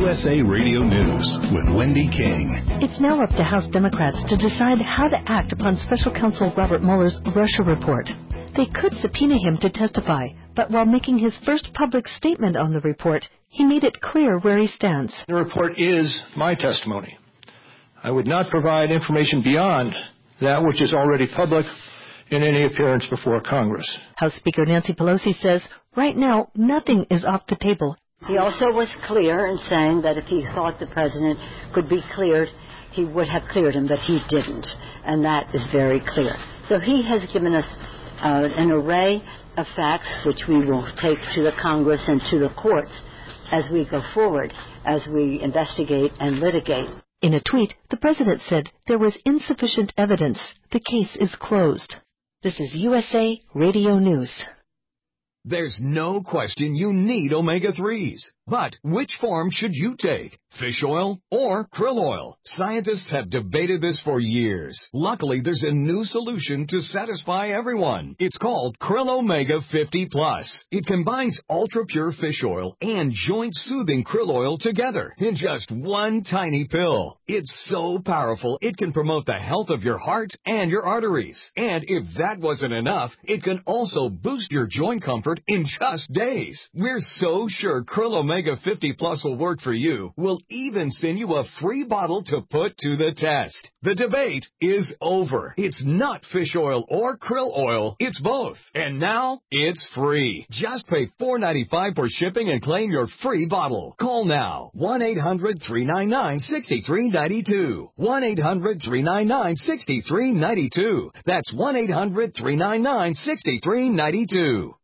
USA Radio News with Wendy King. It's now up to House Democrats to decide how to act upon Special Counsel Robert Mueller's Russia report. They could subpoena him to testify, but while making his first public statement on the report, he made it clear where he stands. The report is my testimony. I would not provide information beyond that which is already public in any appearance before Congress. House Speaker Nancy Pelosi says right now nothing is off the table. He also was clear in saying that if he thought the president could be cleared, he would have cleared him, but he didn't. And that is very clear. So he has given us an array of facts which we will take to the Congress and to the courts as we go forward, as we investigate and litigate. In a tweet, the president said there was insufficient evidence. The case is closed. This is USA Radio News. There's no question you need omega-3s. But which form should you take? Fish oil or krill oil? Scientists have debated this for years. Luckily, there's a new solution to satisfy everyone. It's called Krill Omega 50 Plus. It combines ultra-pure fish oil and joint-soothing krill oil together in just one tiny pill. It's so powerful, it can promote the health of your heart and your arteries. And if that wasn't enough, it can also boost your joint comfort in just days. We're so sure Krill Omega 50 Plus will work for you. We'll even send you a free bottle to put to the test. The debate is over. It's not fish oil or krill oil. It's both. And now it's free. Just pay $4.95 for shipping and claim your free bottle. Call now. 1-800-399-6392. 1-800-399-6392. That's 1-800-399-6392.